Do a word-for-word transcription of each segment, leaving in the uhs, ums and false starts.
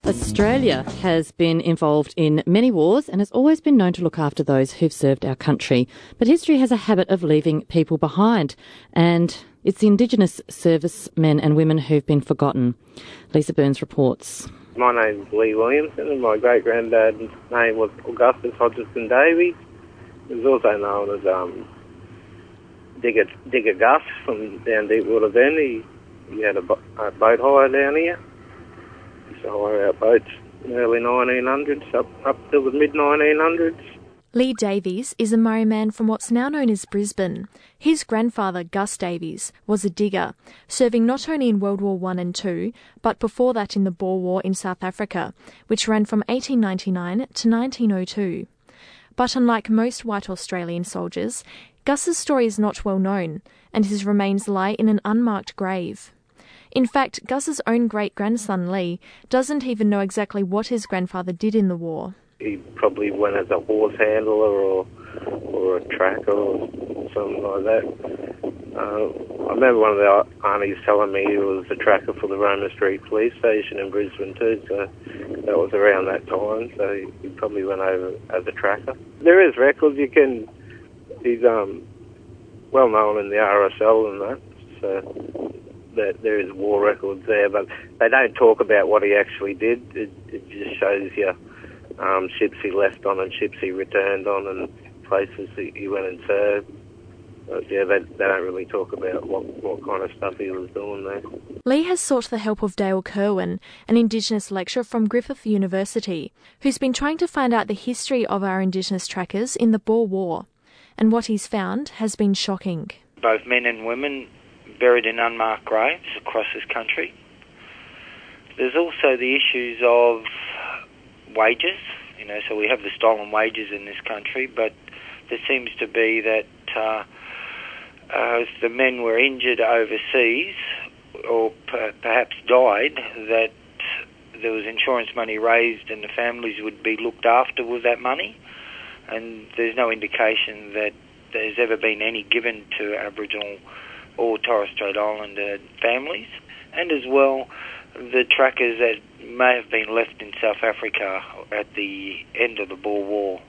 Australia has been involved in many wars and has always been known to look after those who've served our country. But history has a habit of leaving people behind, and it's the Indigenous servicemen and women who've been forgotten. Lisa Burns reports. My name's Lee Williamson and my great-granddad's name was Augustus Hodgson Davies. He was also known as um, Digger, Digger Gus from down Deepwater Bend. He, he had a, bo- a boat hire down here. He used to hire out boats in the early nineteen hundreds up, up till the mid nineteen hundreds. Lee Davies is a Murray man from what's now known as Brisbane. His grandfather, Gus Davies, was a digger, serving not only in World War One and Two, but before that in the Boer War in South Africa, which ran from eighteen ninety-nine to nineteen oh two. But unlike most white Australian soldiers, Gus's story is not well known, and his remains lie in an unmarked grave. In fact, Gus's own great-grandson Lee doesn't even know exactly what his grandfather did in the war. He probably went as a horse handler or or a tracker or something like that. Uh, I remember one of the aunties telling me he was a tracker for the Roma Street Police Station in Brisbane too, so that was around that time, so he probably went over as a tracker. There is records, you can, he's um well known in the R S L and that, so that there is war records there, but they don't talk about what he actually did. It, it just shows you Um, ships he left on and ships he returned on and places he, he went and served. But yeah, they, they don't really talk about what, what kind of stuff he was doing there. Lee has sought the help of Dale Kerwin, an Indigenous lecturer from Griffith University, who's been trying to find out the history of our Indigenous trackers in the Boer War. And what he's found has been shocking. Both men and women buried in unmarked graves across this country. There's also the issues of wages, you know, so we have the stolen wages in this country, but there seems to be that uh, uh, if the men were injured overseas or per- perhaps died, that there was insurance money raised and the families would be looked after with that money, and there's no indication that there's ever been any given to Aboriginal or Torres Strait Islander families. And as well, the trackers that may have been left in South Africa at the end of the Boer War.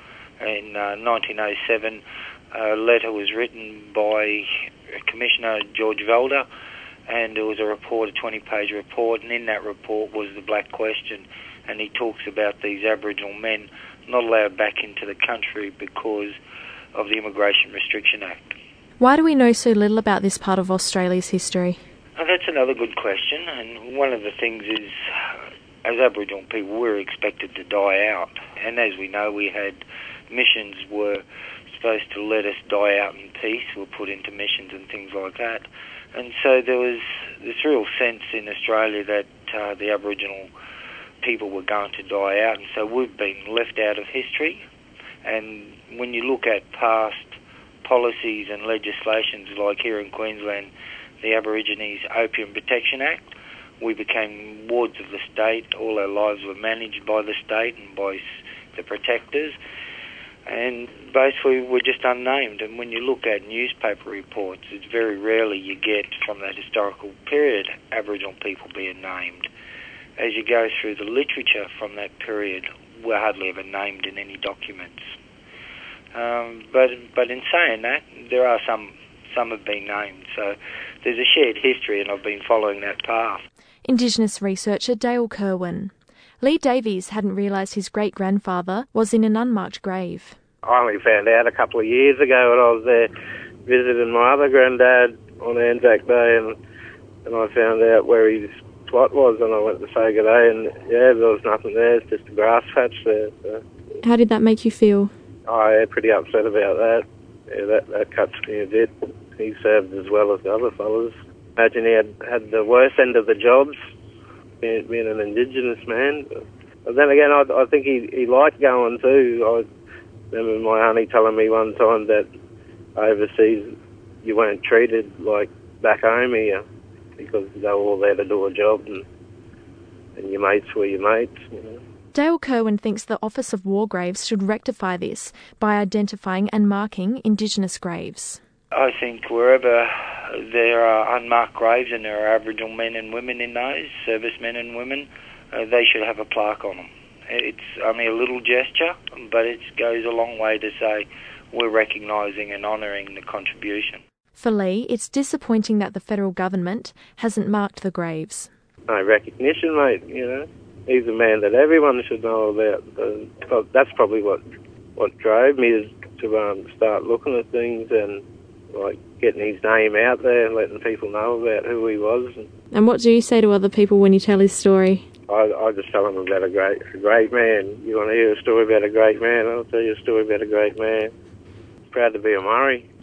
In uh, nineteen oh seven, a letter was written by Commissioner George Velder, and there was a report, a twenty-page report, and in that report was the Black Question, and he talks about these Aboriginal men not allowed back into the country because of the Immigration Restriction Act. Why do we know so little about this part of Australia's history? Oh, that's another good question, and one of the things is, as Aboriginal people, we're expected to die out, and as we know, we had missions were supposed to let us die out in peace, were put into missions and things like that, and so there was this real sense in Australia that uh, the Aboriginal people were going to die out, and so we've been left out of history. And when you look at past policies and legislations, like here in Queensland, the Aborigines Opium Protection Act, we became wards of the state. All our lives were managed by the state and by the protectors, and basically we're just unnamed. And when you look at newspaper reports, it's very rarely you get from that historical period Aboriginal people being named. As you go through the literature from that period, we're hardly ever named in any documents. Um, but but in saying that, there are some some have been named, so there's a shared history, and I've been following that path. Indigenous researcher Dale Kerwin. Lee Davies hadn't realised his great-grandfather was in an unmarked grave. I only found out a couple of years ago when I was there visiting my other granddad on Anzac Day, and, and I found out where his plot was, and I went to say good day, and yeah, there was nothing there, it's just a grass patch there. So. How did that make you feel? Oh, yeah, pretty upset about that. Yeah, that, that cuts me a bit. He served as well as the other fellas. Imagine he had, had the worst end of the jobs, being, being an Indigenous man. But then again, I, I think he, he liked going too. I remember my auntie telling me one time that overseas you weren't treated like back home here because they were all there to do a job, and, and your mates were your mates, you know. Dale Kerwin thinks the Office of War Graves should rectify this by identifying and marking Indigenous graves. I think wherever there are unmarked graves and there are Aboriginal men and women in those, servicemen and women, uh, they should have a plaque on them. It's only a little gesture, but it goes a long way to say we're recognising and honouring the contribution. For Lee, it's disappointing that the federal government hasn't marked the graves. No recognition, mate, you know. He's a man that everyone should know about. Uh, that's probably what what drove me is to um, start looking at things and like getting his name out there and letting people know about who he was. And what do you say to other people when you tell his story? I, I just tell them about a great, a great man. You want to hear a story about a great man? I'll tell you a story about a great man. Proud to be a Murray.